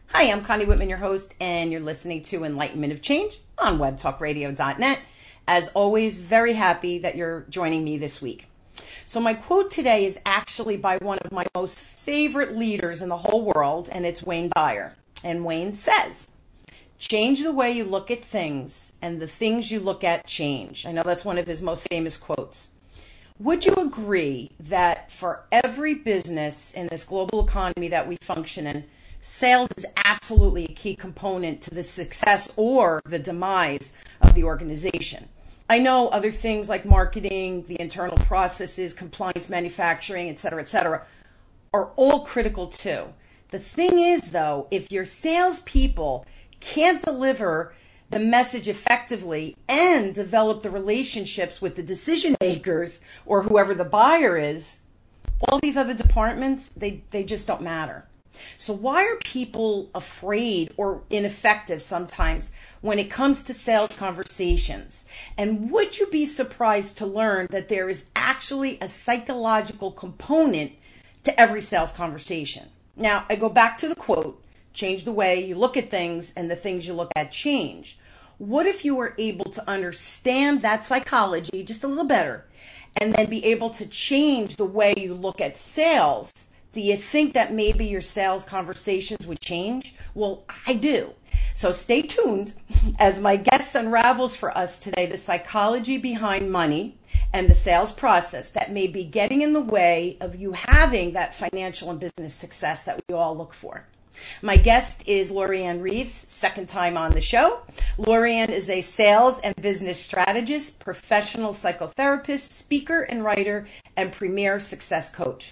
Hi, I'm Connie Whitman, your host, and you're listening to Enlightenment of Change on webtalkradio.net. As always, very happy that you're joining me this week. So my quote today is actually by one of my most favorite leaders in the whole world, and it's Wayne Dyer. And Wayne says, change the way you look at things, and the things you look at change. I know that's one of his most famous quotes. Would you agree that for every business in this global economy that we function in, sales is absolutely a key component to the success or the demise of the organization? I know other things like marketing, the internal processes, compliance, manufacturing, et cetera, are all critical too. The thing is, though, if your salespeople can't deliver the message effectively and develop the relationships with the decision makers or whoever the buyer is, all these other departments, they just don't matter. So why are people afraid or ineffective sometimes when it comes to sales conversations? And would you be surprised to learn that there is actually a psychological component to every sales conversation? Now, I go back to the quote, change the way you look at things and the things you look at change. What if you were able to understand that psychology just a little better and then be able to change the way you look at sales? Do you think that maybe your sales conversations would change? Well, I do. So stay tuned as my guest unravels for us today the psychology behind money and the sales process that may be getting in the way of you having that financial and business success that we all look for. My guest is Lorianne Reeves, second time on the show. Lorianne is a sales and business strategist, professional psychotherapist, speaker and writer, and premier success coach.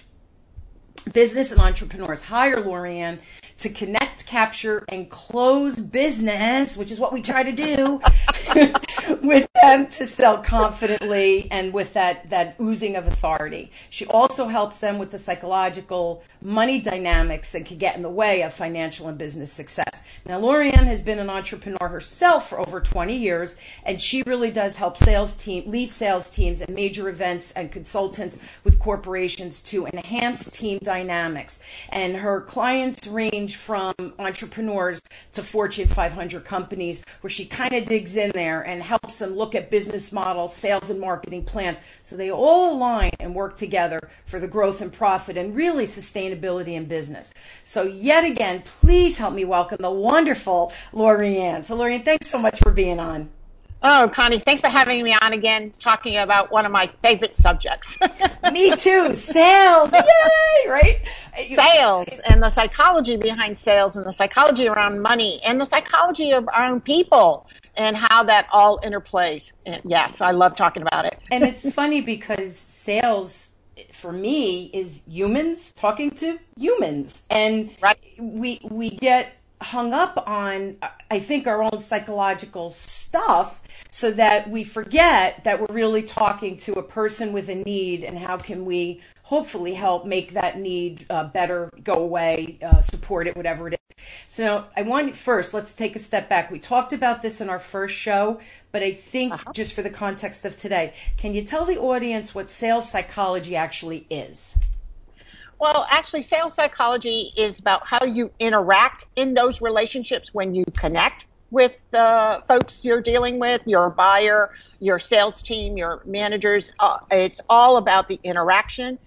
Business and entrepreneurs hire Lorianne to connect, capture, and close business, which is what we try to do, with them to sell confidently and with that oozing of authority. She also helps them with the psychological money dynamics that can get in the way of financial and business success. Now, Lorianne has been an entrepreneur herself for over 20 years, and she really does help lead sales teams at major events and consultants with corporations to enhance team dynamics. And her clients range from entrepreneurs to Fortune 500 companies, where she kind of digs in there and helps them look at business models, sales and marketing plans, so they all align and work together for the growth and profit and really sustainability in business. So yet again, please help me welcome the wonderful Lorianne. So Lorianne, thanks so much for being on. Oh, Connie, thanks for having me on again, talking about one of my favorite subjects. Me too. Sales. Yay, right? Sales and the psychology behind sales and the psychology around money and the psychology around people and how that all interplays. And yes, I love talking about it. And it's funny because sales, for me, is humans talking to humans. And right. we get hung up on, I think, our own psychological stuff, so that we forget that we're really talking to a person with a need, and how can we hopefully help make that need better, go away, support it, whatever it is. So I want first, let's take a step back. We talked about this in our first show, but I think just for the context of today, can you tell the audience what sales psychology actually is? Well, actually, sales psychology is about how you interact in those relationships when you connect with the folks you're dealing with, your buyer, your sales team, your managers. It's all about the interaction,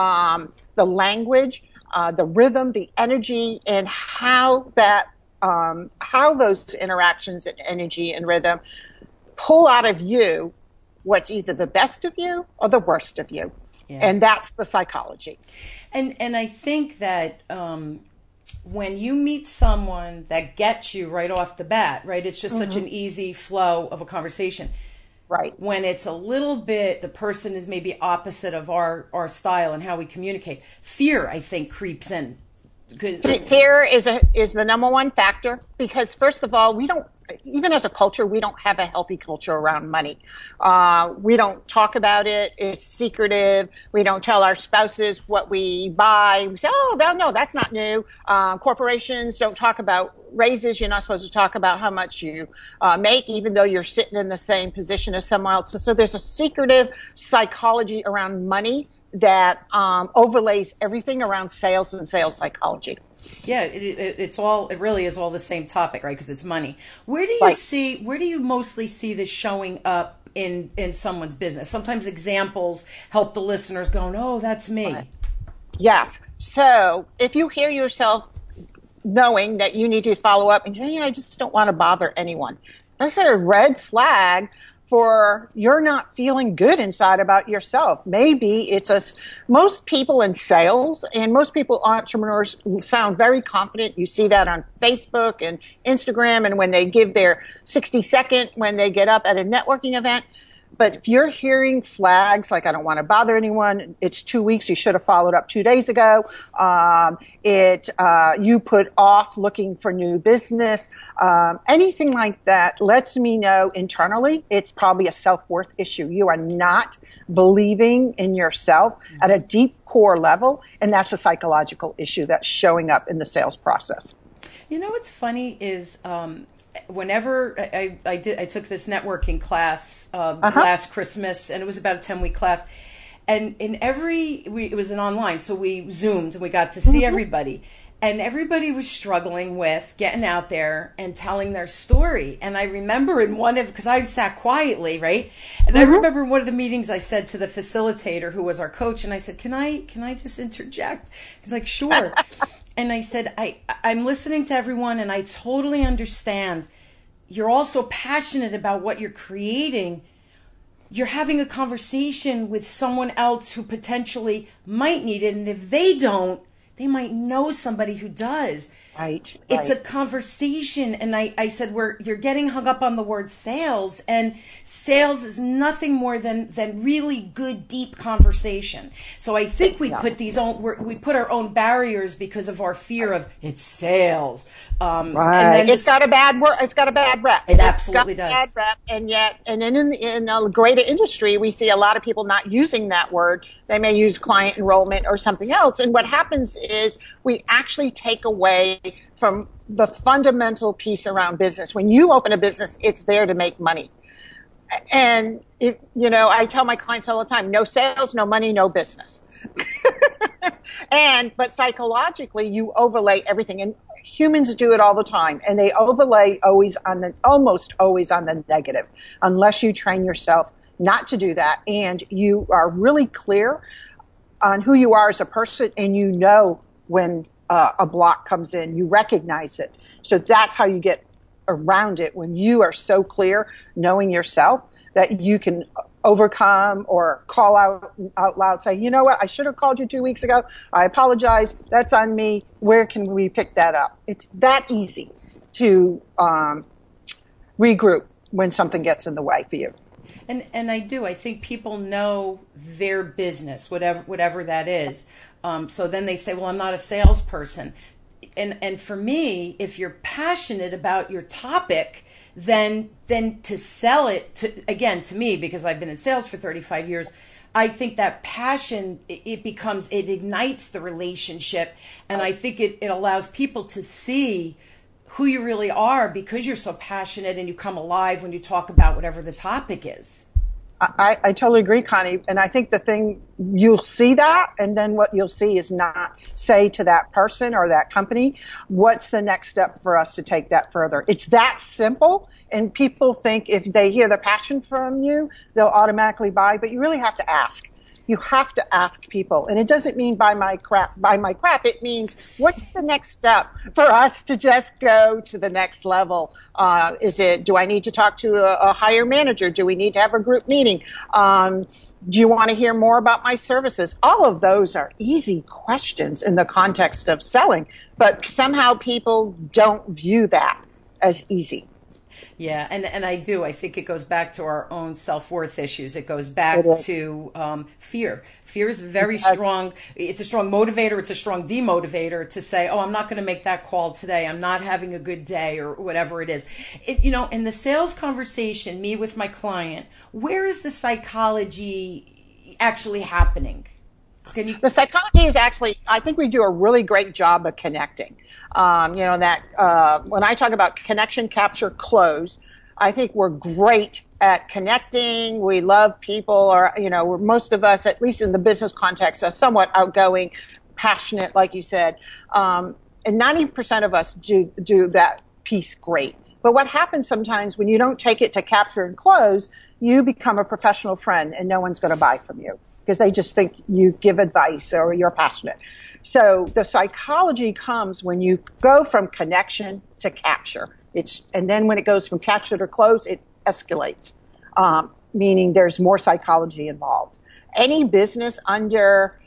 the language, the rhythm, the energy, and how those interactions and energy and rhythm pull out of you what's either the best of you or the worst of you. Yeah. And that's the psychology. And I think that when you meet someone that gets you right off the bat, right, it's just such an easy flow of a conversation. Right. When it's a little bit, the person is maybe opposite of our style and how we communicate, fear, I think, creeps in. Fear is the number one factor, because first of all, we don't, even as a culture, we don't have a healthy culture around money. We don't talk about it. It's secretive. We don't tell our spouses what we buy. We say, oh, no, that's not new. Corporations don't talk about raises. You're not supposed to talk about how much you make, even though you're sitting in the same position as someone else. So there's a secretive psychology around money that overlays everything around sales and sales psychology. Yeah, it really is all the same topic, right? Because it's money. Where do you mostly see this showing up in someone's business? Sometimes examples help the listeners going, oh, that's me. Right. Yes. So if you hear yourself knowing that you need to follow up and say, I just don't want to bother anyone, that's a red flag for you're not feeling good inside about yourself. Maybe it's most people in sales and most people entrepreneurs sound very confident. You see that on Facebook and Instagram, and when they give their 60-second when they get up at a networking event. But if you're hearing flags like, I don't want to bother anyone, it's 2 weeks, you should have followed up 2 days ago, you put off looking for new business, anything like that lets me know internally it's probably a self-worth issue. You are not believing in yourself at a deep core level, and that's a psychological issue that's showing up in the sales process. You know what's funny is whenever I took this networking class last Christmas, and it was about a 10-week class, and it was an online, so we Zoomed and we got to see everybody, and everybody was struggling with getting out there and telling their story. And I remember because I sat quietly, right? And I remember in one of the meetings I said to the facilitator, who was our coach, and I said, can I just interject? He's like, sure. And I said, I'm listening to everyone, and I totally understand. You're also passionate about what you're creating. You're having a conversation with someone else who potentially might need it. And if they don't, they might know somebody who does. Right. It's a conversation. And I said, you're getting hung up on the word sales, and sales is nothing more than really good, deep conversation. So I think we put our own barriers because of our fear of it's sales. Right. And it's got a bad word. It's got a bad rep. It absolutely does. Bad rep, and then in a greater industry, we see a lot of people not using that word. They may use client enrollment or something else. And what happens is we actually take away from the fundamental piece around business. When you open a business, it's there to make money. And I tell my clients all the time, no sales, no money, no business. But psychologically, you overlay everything, and humans do it all the time, and they overlay almost always on the negative, unless you train yourself not to do that, and you are really clear on who you are as a person, and you know when a block comes in, you recognize it. So that's how you get around it, when you are so clear, knowing yourself, that you can overcome or call out loud, say, you know what, I should have called you 2 weeks ago. I apologize. That's on me. Where can we pick that up? It's that easy to regroup when something gets in the way for you. And I do. I think people know their business, whatever that is. So then they say, well, I'm not a salesperson. And for me, if you're passionate about your topic, then to sell it to me, because I've been in sales for 35 years, I think that passion, it ignites the relationship. And I think it allows people to see who you really are, because you're so passionate and you come alive when you talk about whatever the topic is. I totally agree, Connie. And I think the thing, you'll see that, and then what you'll see is not say to that person or that company, what's the next step for us to take that further? It's that simple. And people think if they hear the passion from you, they'll automatically buy, but you really have to ask. You have to ask people. And it doesn't mean buy my crap. It means, what's the next step for us to just go to the next level? Do I need to talk to a higher manager? Do we need to have a group meeting? Do you want to hear more about my services? All of those are easy questions in the context of selling, but somehow people don't view that as easy. Yeah, and I do. I think it goes back to our own self-worth issues. It goes back to fear. Fear is very strong. It's a strong motivator. It's a strong demotivator to say, oh, I'm not going to make that call today. I'm not having a good day, or whatever it is. In the sales conversation, me with my client, where is the psychology actually happening? The psychology is actually, I think we do a really great job of connecting. When I talk about connection, capture, close, I think we're great at connecting. We love people, or, most of us, at least in the business context, are somewhat outgoing, passionate, like you said. And 90% of us do that piece great. But what happens sometimes when you don't take it to capture and close, you become a professional friend and no one's going to buy from you because they just think you give advice or you're passionate. So the psychology comes when you go from connection to capture. And then when it goes from capture to close, it escalates, meaning there's more psychology involved. Any business under,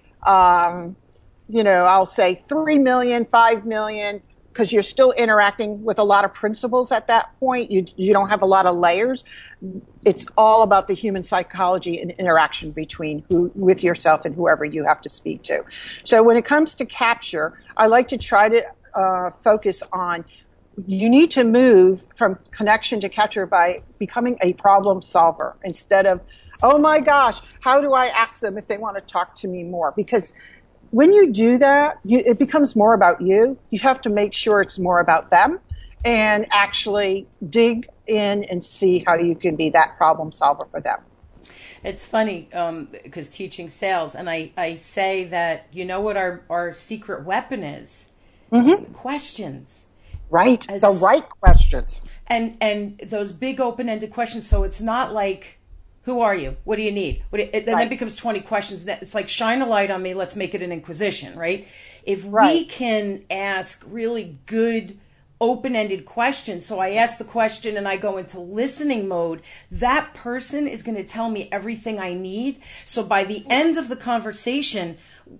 I'll say 3 million, 5 million, because you're still interacting with a lot of principles at that point. You don't have a lot of layers. It's all about the human psychology and interaction with yourself and whoever you have to speak to. So when it comes to capture, I like to try to focus on, you need to move from connection to capture by becoming a problem solver instead of, oh my gosh, how do I ask them if they want to talk to me more? Because when you do that, it becomes more about you. You have to make sure it's more about them and actually dig in and see how you can be that problem solver for them. It's funny because teaching sales, and I say that, you know what our secret weapon is? Mm-hmm. Questions. Right. The right questions. And those big open-ended questions. So it's not like, who are you? What do you need? Then it becomes 20 questions. It's like, shine a light on me. Let's make it an inquisition, right? If we can ask really good open-ended questions, so I ask the question and I go into listening mode, that person is going to tell me everything I need. So by the end of the conversation,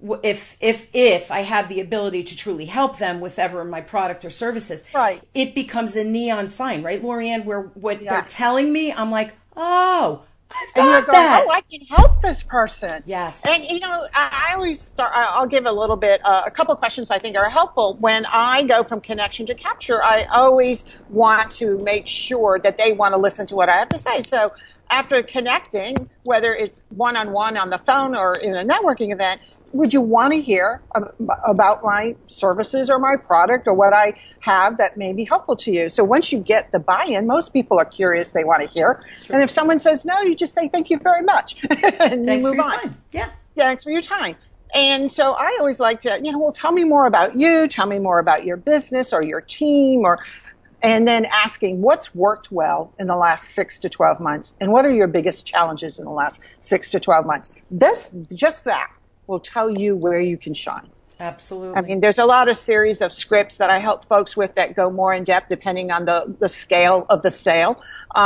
if I have the ability to truly help them with ever my product or services, it becomes a neon sign, right, Lorianne, where what they're telling me, I'm like, oh, I've got that. Oh, I can help this person. Yes. And, I always start, I'll give a couple of questions I think are helpful. When I go from connection to capture, I always want to make sure that they want to listen to what I have to say. So after connecting, whether it's one-on-one on the phone or in a networking event, would you want to hear about my services or my product or what I have that may be helpful to you? So once you get the buy-in, most people are curious, they want to hear. Sure. And if someone says no, you just say, thank you very much. And thanks you move for your on. time. Yeah. Thanks for your time. And so I always like to, tell me more about you, tell me more about your business or your team, and then asking what's worked well in the last 6 to 12 months and what are your biggest challenges in the last 6 to 12 months. Just that will tell you where you can shine. Absolutely. I mean, there's a lot of series of scripts that I help folks with that go more in depth depending on the scale of the sale.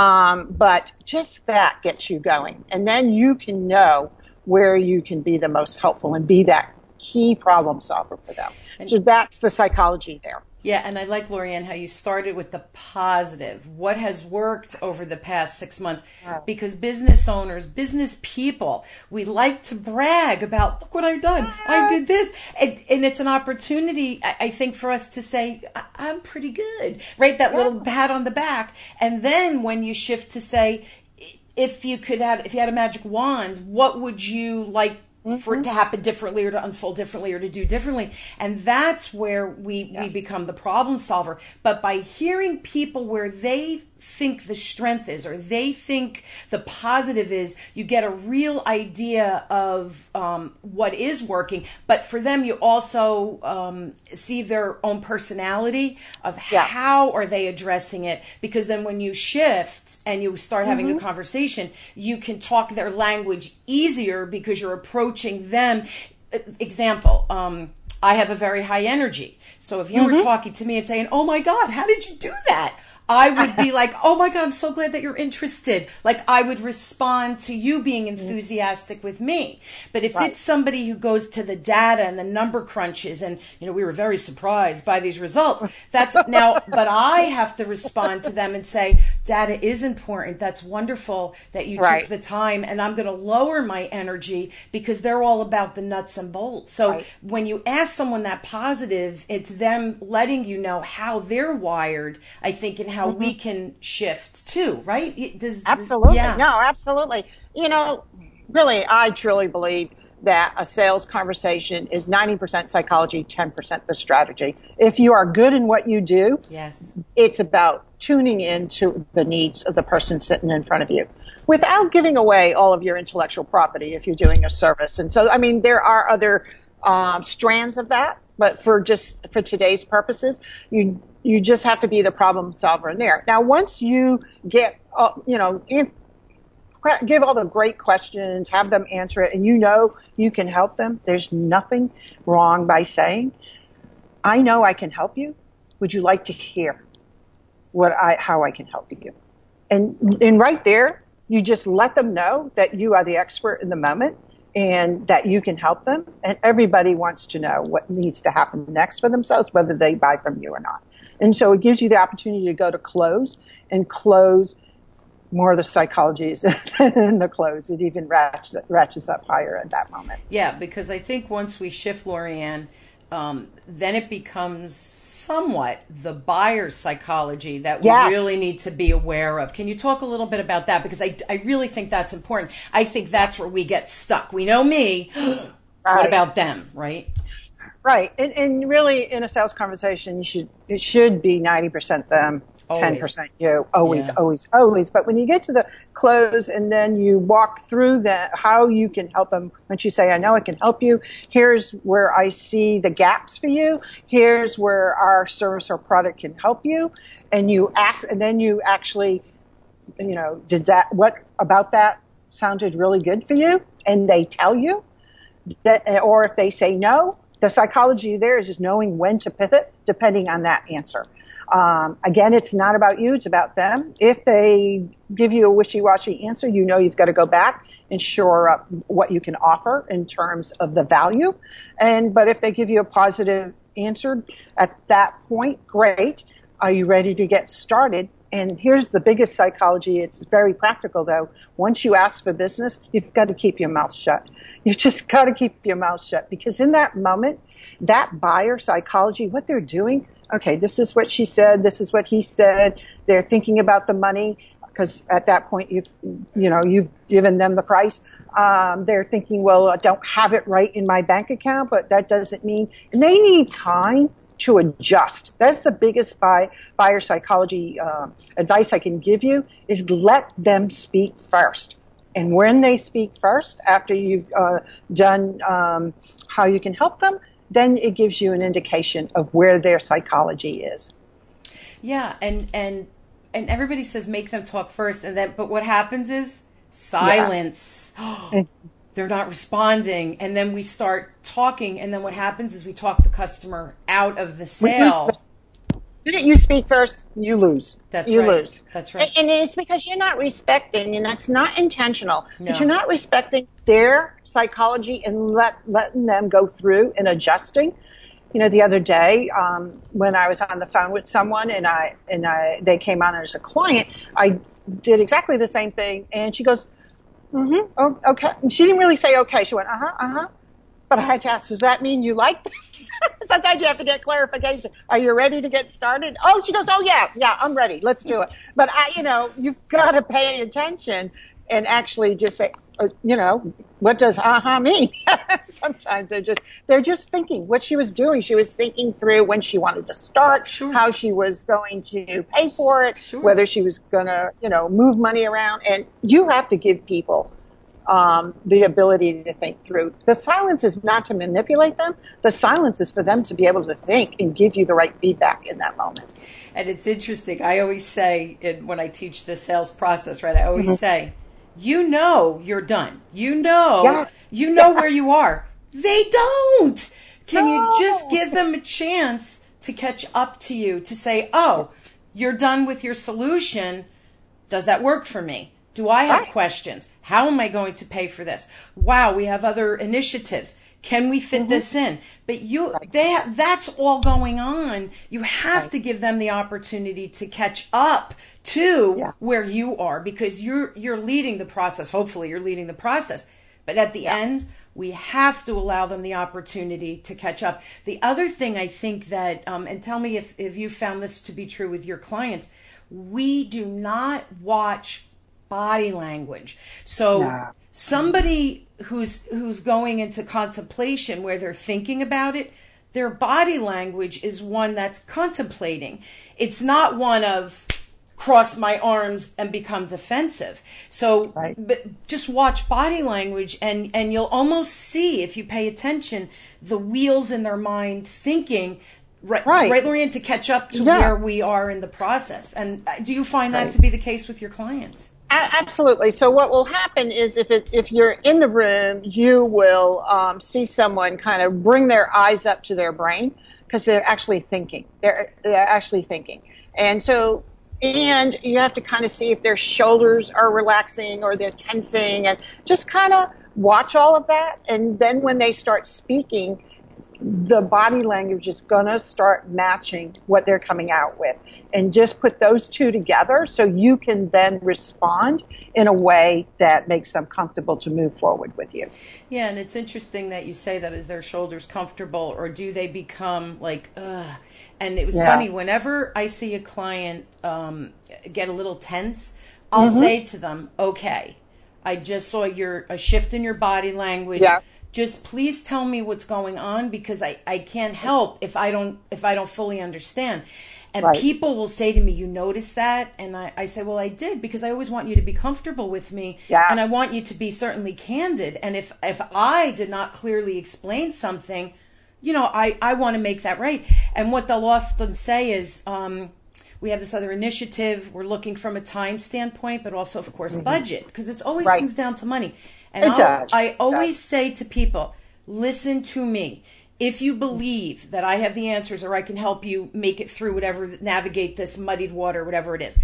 But just that gets you going. And then you can know where you can be the most helpful and be that key problem solver for them. So that's the psychology there. Yeah, and I like, Lorianne, how you started with the positive. What has worked over the past 6 months? Because business owners, business people, we like to brag about, look what I've done. Yes. I did this. And it's an opportunity, I think, for us to say, I'm pretty good, right? That little pat on the back. And then when you shift to say, if you had a magic wand, what would you like for it to happen differently or to unfold differently or to do differently? And that's where we become the problem solver. But by hearing people where they think the strength is or they think the positive is, you get a real idea of what is working. But for them, you also see their own personality of how are they addressing it. Because then when you shift and you start having a conversation, you can talk their language easier because you're approaching them. Example, I have a very high energy. So if you were talking to me and saying, oh my God, how did you do that? I would be like, oh my God, I'm so glad that you're interested. Like I would respond to you being enthusiastic with me. But if it's somebody who goes to the data and the number crunches and, we were very surprised by these results, that's now, but I have to respond to them and say, data is important. That's wonderful that you took the time, and I'm going to lower my energy because they're all about the nuts and bolts. So when you ask someone that positive, it's them letting you know how they're wired, I think, and how we can shift too, right? Absolutely. No, absolutely. Really, I truly believe that a sales conversation is 90% psychology, 10% the strategy. If you are good in what you do, yes, it's about tuning into the needs of the person sitting in front of you without giving away all of your intellectual property if you're doing a service. And so, I mean, there are other strands of that, but for today's purposes, you just have to be the problem solver in there. Now, once you get, give all the great questions, have them answer it, and you can help them, there's nothing wrong by saying, I know I can help you. Would you like to hear how I can help you? And right there, you just let them know that you are the expert in the moment and that you can help them. And everybody wants to know what needs to happen next for themselves, whether they buy from you or not. And so it gives you the opportunity to go to close and close. More of the psychology is in the close. It even ratchets up higher at that moment. Yeah, because I think once we shift, Lorianne, then it becomes somewhat the buyer's psychology that we really need to be aware of. Can you talk a little bit about that? Because I really think that's important. I think that's where we get stuck. We know me. What about them, right? Right. And really, in a sales conversation, it should be 90% them, always. 10% you. Always. But when you get to the close and then you walk through how you can help them, once you say, I know I can help you, here's where I see the gaps for you, here's where our service or product can help you, and you ask, and then you actually, what about that sounded really good for you? And they tell you that, or if they say no, the psychology there is just knowing when to pivot depending on that answer. Again, it's not about you, it's about them. If they give you a wishy-washy answer, you've got to go back and shore up what you can offer in terms of the value. But if they give you a positive answer at that point, great. Are you ready to get started? And here's the biggest psychology. It's very practical, though. Once you ask for business, you've got to keep your mouth shut. You've just got to keep your mouth shut, because in that moment, that buyer psychology, what they're doing, okay, this is what she said, this is what he said. They're thinking about the money, because at that point, you've given them the price. They're thinking, well, I don't have it right in my bank account, but that doesn't mean, and they need time to adjust. That's the biggest buyer psychology advice I can give you, is let them speak first. And when they speak first, after you've done how you can help them, then it gives you an indication of where their psychology is. Yeah, and everybody says make them talk first, but what happens is silence. Yeah. They're not responding, and then we start talking, and then what happens is we talk the customer out of the sale. Didn't you speak first? You lose. You lose. That's right. And it's because you're not respecting, and that's not intentional, but you're not respecting their psychology and letting them go through and adjusting. The other day, when I was on the phone with someone and they came on as a client, I did exactly the same thing, and she goes, oh, okay. And she didn't really say okay. She went, But I had to ask, does that mean you like this? Sometimes you have to get clarification. Are you ready to get started? Oh, she goes, oh, yeah, I'm ready. Let's do it. But, you've got to pay attention and actually just say, what does mean? Sometimes they're just thinking what she was doing. She was thinking through when she wanted to start, how she was going to pay for it, whether she was going to, move money around. And you have to give people the ability to think through. The silence is not to manipulate them. The silence is for them to be able to think and give you the right feedback in that moment. And it's interesting. I always say, when I teach the sales process, right, I always say, you're done. You know where you are. They don't. Can you just give them a chance to catch up to you, to say, oh, you're done with your solution. Does that work for me? Do I have questions? How am I going to pay for this? Wow, we have other initiatives. Can we fit this in? But that's all going on. You have to give them the opportunity to catch up to where you are, because you're leading the process. Hopefully you're leading the process. But at the end, we have to allow them the opportunity to catch up. The other thing I think that, and tell me if you found this to be true with your clients, we do not watch body language. So Somebody who's going into contemplation where they're thinking about it, their body language is one that's contemplating. It's not one of cross my arms and become defensive. So but just watch body language and you'll almost see, if you pay attention, the wheels in their mind thinking, right, Lorianne, to catch up to where we are in the process. And do you find that to be the case with your clients? Absolutely. So what will happen is if you're in the room, you will see someone kind of bring their eyes up to their brain because they're actually thinking. They're actually thinking. And so, and you have to kind of see if their shoulders are relaxing or they're tensing, and just kind of watch all of that. And then when they start speaking, the body language is going to start matching what they're coming out with, and just put those two together so you can then respond in a way that makes them comfortable to move forward with you. Yeah, and it's interesting that you say that. Is their shoulders comfortable, or do they become like, ugh? And it was funny, whenever I see a client get a little tense, I'll say to them, okay, I just saw a shift in your body language. Yeah. Just please tell me what's going on, because I can't help if I don't fully understand. And people will say to me, you noticed that? And I say, well, I did, because I always want you to be comfortable with me. Yeah. And I want you to be certainly candid. And if I did not clearly explain something, I want to make that right. And what they'll often say is, we have this other initiative. We're looking from a time standpoint, but also, of course, budget, because it always comes down to money. And I always say to people, listen to me. If you believe that I have the answers, or I can help you make it through navigate this muddied water, whatever it is.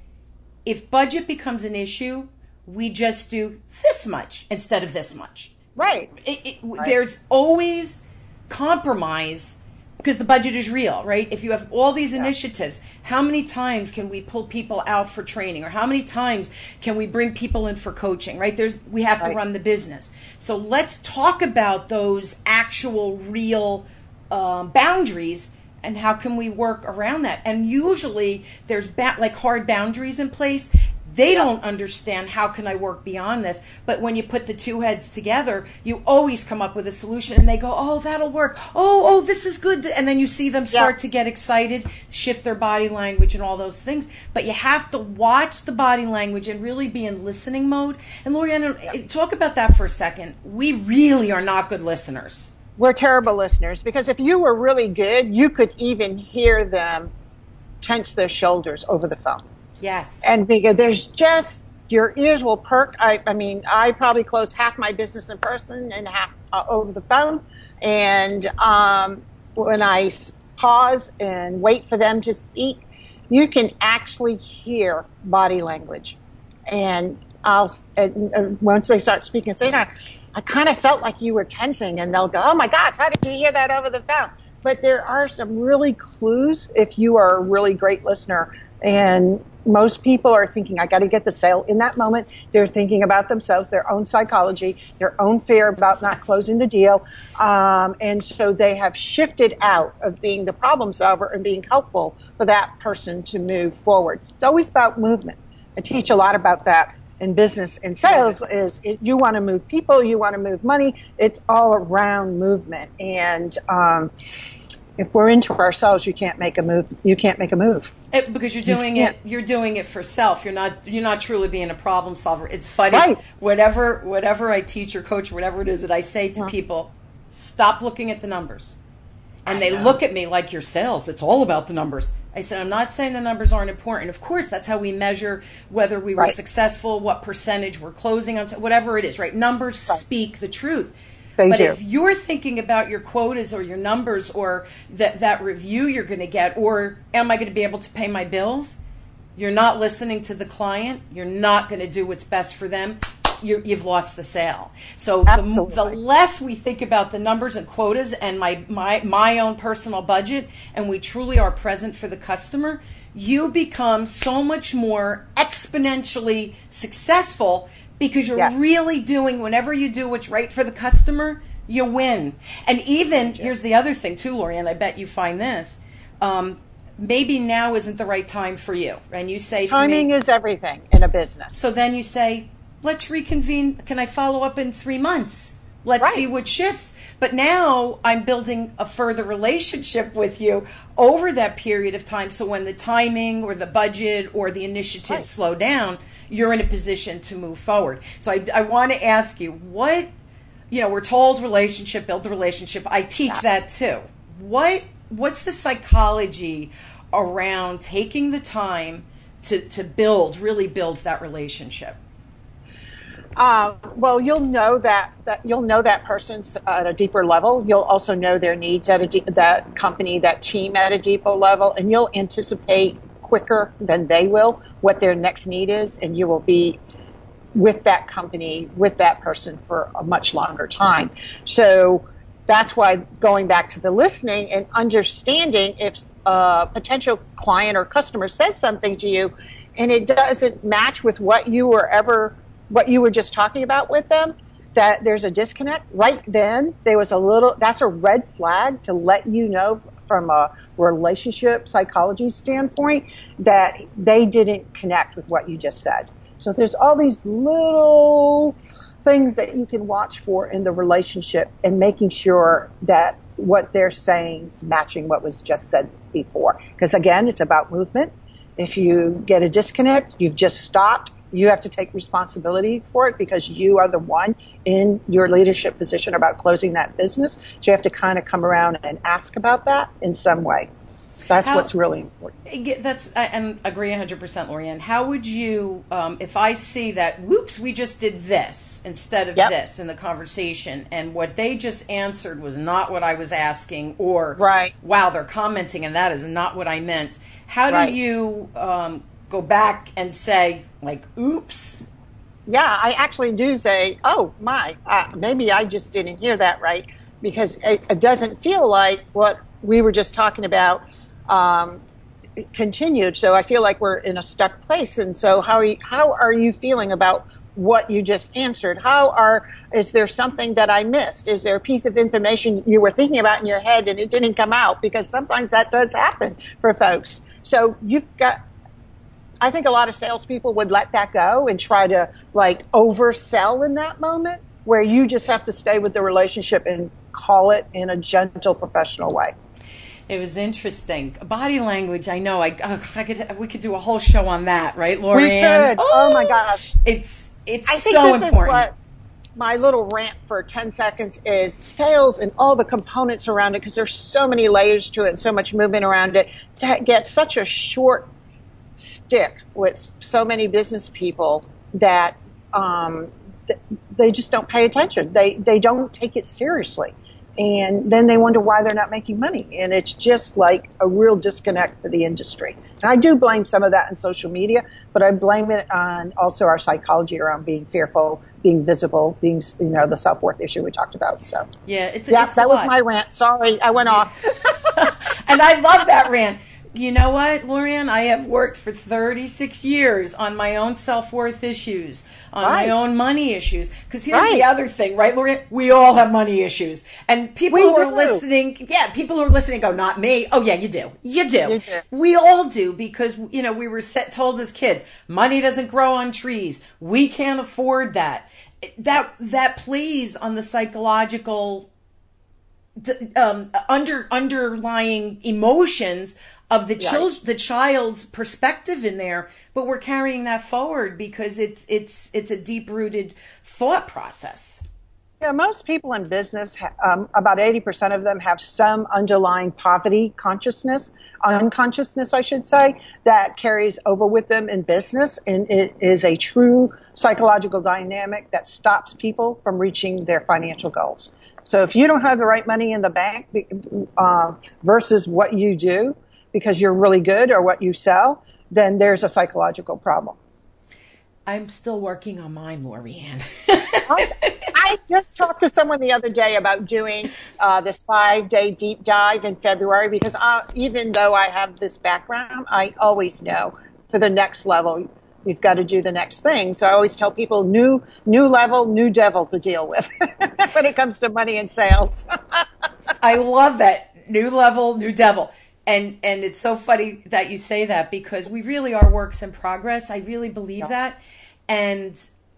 If budget becomes an issue, we just do this much instead of this much. Right. There's always compromise, because the budget is real, right? If you have all these initiatives, how many times can we pull people out for training, or how many times can we bring people in for coaching, right? We have to run the business. So let's talk about those actual real boundaries, and how can we work around that? And usually there's hard boundaries in place. They don't understand, how can I work beyond this? But when you put the two heads together, you always come up with a solution, and they go, oh, that'll work. Oh, this is good. And then you see them start to get excited, shift their body language and all those things. But you have to watch the body language and really be in listening mode. And Lorianne, talk about that for a second. We really are not good listeners. We're terrible listeners, because if you were really good, you could even hear them tense their shoulders over the phone. Yes. And because there's just, your ears will perk. I mean, I probably close half my business in person and half over the phone. And when I pause and wait for them to speak, you can actually hear body language. And once they start speaking, say, I kind of felt like you were tensing. And they'll go, oh my gosh, how did you hear that over the phone? But there are some really clues if you are a really great listener. And most people are thinking, I got to get the sale. In that moment, they're thinking about themselves, their own psychology, their own fear about not closing the deal. And so they have shifted out of being the problem solver and being helpful for that person to move forward. It's always about movement. I teach a lot about that in business and sales. You want to move people, you want to move money. It's all around movement. And if we're into ourselves, you can't make a move. You can't make a move. Because you're doing it. You're doing it for self. You're not truly being a problem solver. It's funny. Right. Whatever I teach or coach, whatever it is that I say to people, stop looking at the numbers. And they look at me like, your sales, it's all about the numbers. I said, I'm not saying the numbers aren't important. Of course, that's how we measure whether we were successful, what percentage we're closing on, whatever it is, right? Numbers speak the truth. But if you're thinking about your quotas or your numbers, or that review you're going to get, or am I going to be able to pay my bills, you're not listening to the client. You're not going to do what's best for them. You've lost the sale. So the less we think about the numbers and quotas and my own personal budget, and we truly are present for the customer, you become so much more exponentially successful. Because you're really doing, whenever you do what's right for the customer, you win. And even, here's the other thing too, Lorianne, I bet you find this, maybe now isn't the right time for you. And you say timing is everything in a business. So then you say, let's reconvene. Can I follow up in 3 months? Let's Right. see what shifts. But now I'm building a further relationship with you over that period of time. So when the timing or the budget or the initiatives Right. slow down, you're in a position to move forward. So I want to ask you, what, we're told relationship, build the relationship. I teach that too. What's the psychology around taking the time to really build that relationship? Well, you'll know that person's at a deeper level. You'll also know their needs at that company, that team at a deeper level, and you'll anticipate quicker than they will what their next need is, and you will be with that company, with that person for a much longer time. So that's why going back to the listening and understanding if a potential client or customer says something to you and it doesn't match with what you were just talking about with them, that there's a disconnect, right then that's a red flag to let you know from a relationship psychology standpoint that they didn't connect with what you just said. So there's all these little things that you can watch for in the relationship and making sure that what they're saying is matching what was just said before. Because again, it's about movement. If you get a disconnect, you've just stopped. You have to take responsibility for it because you are the one in your leadership position about closing that business. So you have to kind of come around and ask about that in some way. That's what's really important. And agree 100%, Lorianne. How would you, if I see that, whoops, we just did this instead of this in the conversation, and what they just answered was not what I was asking, or, wow, they're commenting and that is not what I meant. How do you go back and say, like, oops? Yeah, I actually do say, oh, my, maybe I just didn't hear that right, because it doesn't feel like what we were just talking about continued. So I feel like we're in a stuck place. And so how are you feeling about what you just answered? Is there something that I missed? Is there a piece of information you were thinking about in your head and it didn't come out? Because sometimes that does happen for folks. So I think a lot of salespeople would let that go and try to oversell in that moment, where you just have to stay with the relationship and call it in a gentle, professional way. It was interesting. Body language, I know. We could do a whole show on that, right, Lorianne? We could. Oh my gosh. It's I think so this important. Is what my little rant for 10 seconds is sales and all the components around it, because there's so many layers to it and so much movement around it, to get such a short stick with so many business people that they just don't pay attention. They don't take it seriously. And then they wonder why they're not making money. And it's just like a real disconnect for the industry. And I do blame some of that on social media, but I blame it on also our psychology around being fearful, being visible, being, the self-worth issue we talked about. So that was my rant. Sorry, I went off. And I love that rant. You know what, Lorianne? I have worked for 36 years on my own self-worth issues, on my own money issues. Because here's the other thing, right, Lorianne? We all have money issues. And people who are listening go, not me. Oh, yeah, you do. You do. We all do, because, we were told as kids, money doesn't grow on trees. We can't afford that. That plays on the psychological underlying emotions of the child's perspective in there, but we're carrying that forward because it's a deep-rooted thought process. Yeah, most people in business, about 80% of them have some underlying poverty unconsciousness, I should say, that carries over with them in business, and it is a true psychological dynamic that stops people from reaching their financial goals. So if you don't have the right money in the bank versus what you do, because you're really good, or what you sell, then there's a psychological problem. I'm still working on mine, Lorianne. I just talked to someone the other day about doing this 5-day deep dive in February, because even though I have this background, I always know for the next level, you've got to do the next thing. So I always tell people new level, new devil to deal with when it comes to money and sales. I love that. New level, new devil. And it's so funny that you say that, because we really are works in progress. I really believe that. And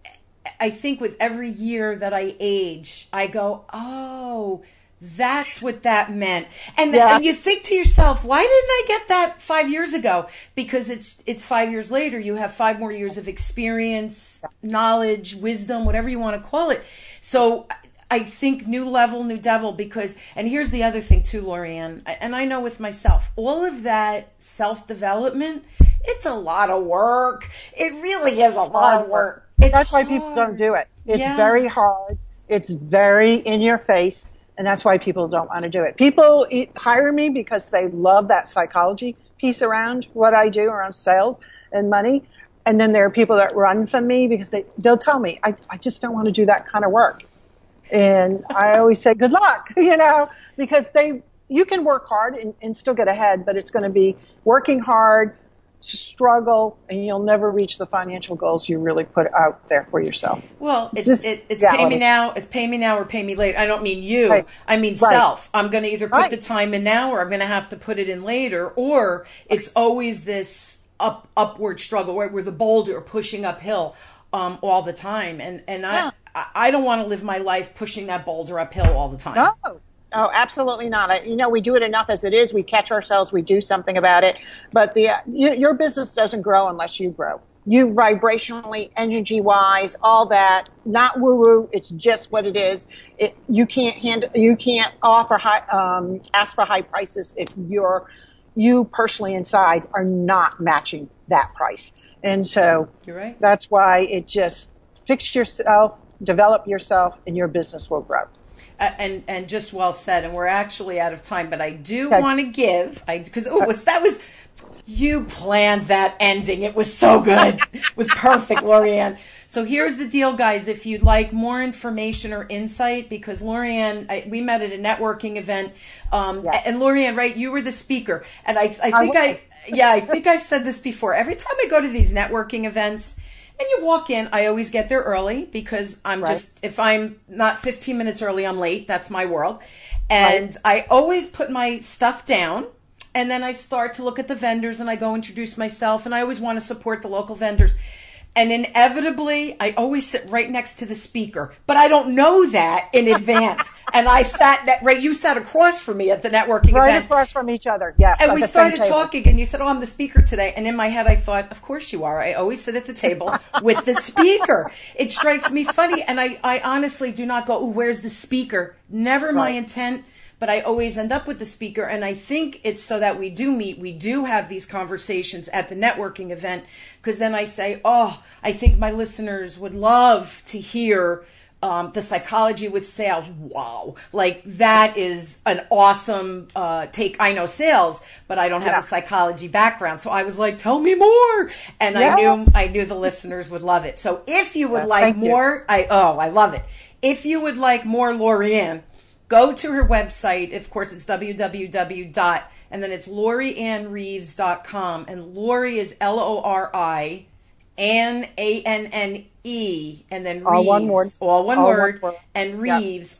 I think with every year that I age, I go, oh, that's what that meant. And you think to yourself, why didn't I get that 5 years ago? Because it's 5 years later. You have 5 more years of experience, knowledge, wisdom, whatever you want to call it. So I think new level, new devil, because, and here's the other thing too, Lorianne, and I know with myself, all of that self-development, it's a lot of work. It really is a lot of work. That's why people don't do it. It's very hard. It's very in your face. And that's why people don't want to do it. People hire me because they love that psychology piece around what I do around sales and money. And then there are people that run from me because they'll tell me, I just don't want to do that kind of work. And I always say, good luck, because you can work hard and still get ahead, but it's going to be working hard, struggle, and you'll never reach the financial goals you really put out there for yourself. Well, it's pay me now, it's pay me now or pay me later. I don't mean you. Right. I mean self. I'm going to either put the time in now or I'm going to have to put it in later, or it's always this upward struggle where we're the boulder pushing uphill all the time. And I don't want to live my life pushing that boulder uphill all the time. No. Oh, absolutely not. We do it enough as it is. We catch ourselves. We do something about it. But your business doesn't grow unless you grow. You vibrationally, energy-wise, all that. Not woo-woo. It's just what it is. You can't offer ask for high prices if you personally inside are not matching that price. And so you're right. That's why it just fix yourself, develop yourself, and your business will grow. And just well said. And we're actually out of time, but I do want to give, because that was you planned that ending. It was so good. It was perfect, Lorianne. So here's the deal, guys. If you'd like more information or insight, because Lorianne, we met at a networking event, and Lorianne, right, you were the speaker, and I think I said this before. Every time I go to these networking events, and you walk in, I always get there early because if I'm not 15 minutes early, I'm late. That's my world. And I always put my stuff down, and then I start to look at the vendors, and I go introduce myself, and I always want to support the local vendors. And inevitably, I always sit right next to the speaker, but I don't know that in advance. And you sat across from me at the networking event. Right across from each other, yes. And we started talking, and you said, I'm the speaker today. And in my head, I thought, of course you are. I always sit at the table with the speaker. It strikes me funny, and I honestly do not go, where's the speaker? Never my intent. But I always end up with the speaker, and I think it's so that we do have these conversations at the networking event, because then I say, I think my listeners would love to hear the psychology with sales. Wow. Like that is an awesome take. I know sales, but I don't have a psychology background. So I was like, tell me more. And I knew the listeners would love it. So if you would like more, I love it. If you would like more Lorianne, go to her website. Of course, it's www. And then it's LoriAnnReeves.com. And Lori is LORI, Anne, ANNE, and then Reeves. All one word. And Reeves,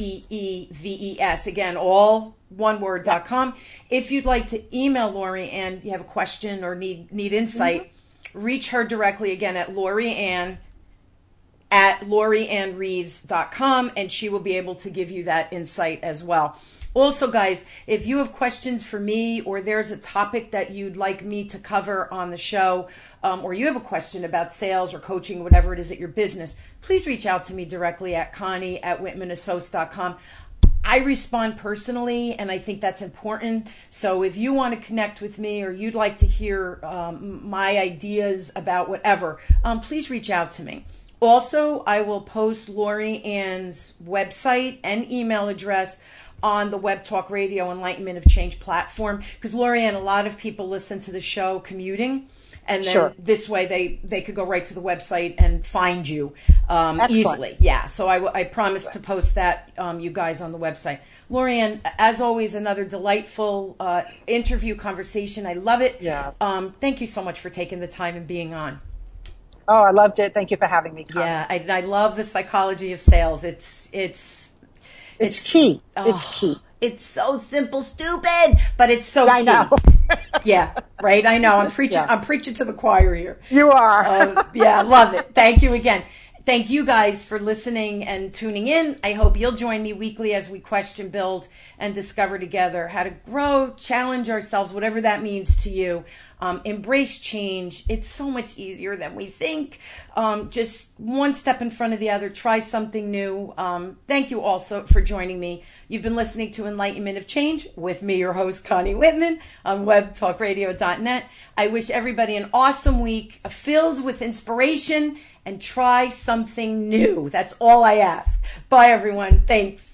REEVES. Again, all one word.com. If you'd like to email Lori and you have a question or need insight, reach her directly again at Lorianne at LoriAnnReeves.com, and she will be able to give you that insight as well. Also, guys, if you have questions for me or there's a topic that you'd like me to cover on the show, or you have a question about sales or coaching, whatever it is at your business, please reach out to me directly at Connie@WhitmanAssociates.com. I respond personally, and I think that's important. So if you want to connect with me or you'd like to hear my ideas about whatever, please reach out to me. Also, I will post Lorianne's website and email address on the Web Talk Radio Enlightenment of Change platform, because Lorianne, a lot of people listen to the show commuting, and then this way they could go right to the website and find you easily. Yeah, so I promise to post that, you guys, on the website. Lorianne, as always, another delightful interview conversation. I love it. Yeah. Thank you so much for taking the time and being on. Oh, I loved it. Thank you for having me, Connie. Yeah, I love the psychology of sales. It's key. It's key. It's so simple, stupid, but it's so key. I know. Yeah, right. I know. I'm preaching. Yeah. I'm preaching to the choir here. You are. Yeah, love it. Thank you again. Thank you guys for listening and tuning in. I hope you'll join me weekly as we question, build, and discover together how to grow, challenge ourselves, whatever that means to you. Embrace change. It's so much easier than we think. Just one step in front of the other. Try something new. Thank you also for joining me. You've been listening to Enlightenment of Change with me, your host, Connie Whitman, on webtalkradio.net. I wish everybody an awesome week filled with inspiration, and try something new. That's all I ask. Bye, everyone. Thanks.